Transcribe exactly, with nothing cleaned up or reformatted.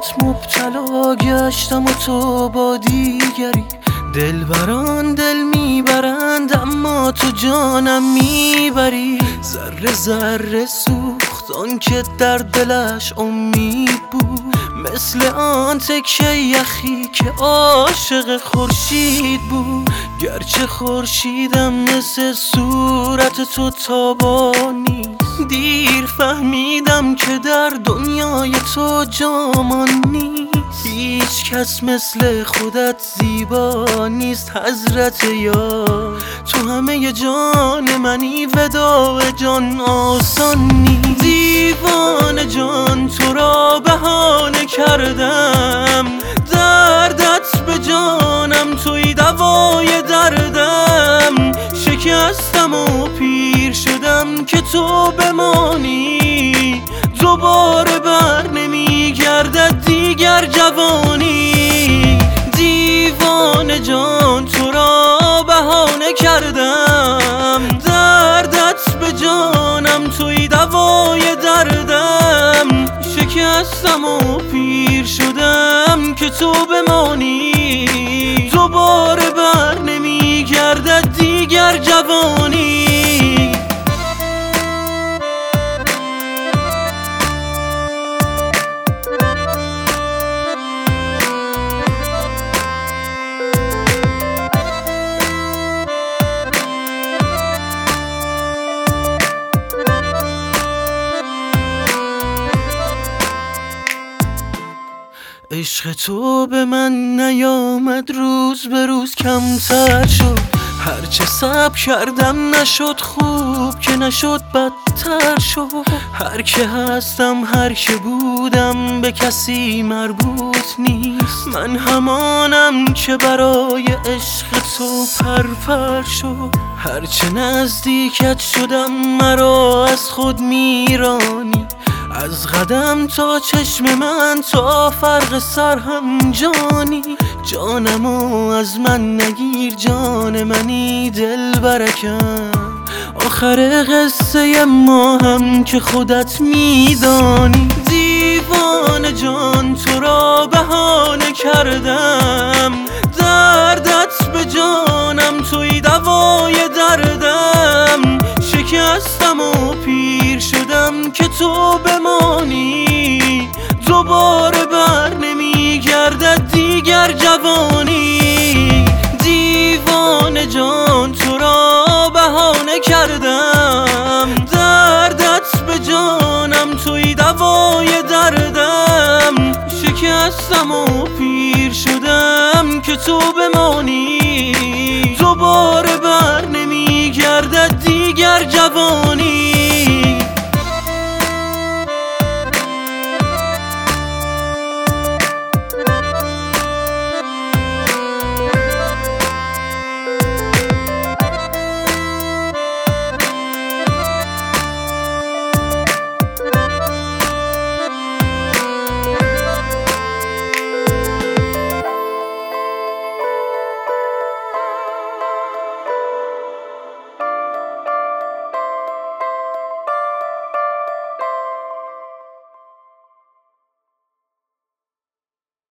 بهت مبتلا گشتم و تو با دیگری. دلبران دل میبرند اما تو جانم میبری. ذره ذره سوخت آن که در دلش امید بود، مثل آن تکه یخی که عاشق خورشید بود. گرچه خورشیدم مثل صورت تو تابانی، دیر فهمیدم که در دنیای تو جامان نیست. هیچ کس مثل خودت زیبا نیست حضرت یار. تو همه جان منی وداع جان آسان نیست. دیوانه جان تو را بهانه کردم، دردت به جانم توی دوای دردم. شکستم و پیر شدم که تو بمانی، دوباره بر نمیگردد دیگر جوانی. دیوانه جان تو را بهانه کردم، دردت به جانم توی دوای دردم. شکستم و پیر شدم که تو بمانی، دوباره بر نمیگردد دیگر جوانی. عشق تو به من نیامد، روز به روز کمتر شد. هرچه صبر کردم نشد خوب، که نشد بدتر شد. هر که هستم هر که بودم به کسی مربوط نیست. من همانم که برای عشق تو پرپر شد. هرچه نزدیکت شدم مرا از خود میرانی. از قدم تا چشم من تا فرق سر هم جانی. جانمو از من نگیر جان منی دل برکم. آخر قصه ما هم که خودت میدانی. دیوانه جان تو را بهانه کردم، دردت به جانم توی دوای دردم. شکستم و پیر شدم که تو بمانی، دوباره بر نمیگردد دیگر جوانی. دیوانه جان تو را بهانه کردم، دردت به جانم توی دوای دردم. شکستم و پیر شدم که تو بمانی، دوباره بر نمیگردد دیگر جوانی.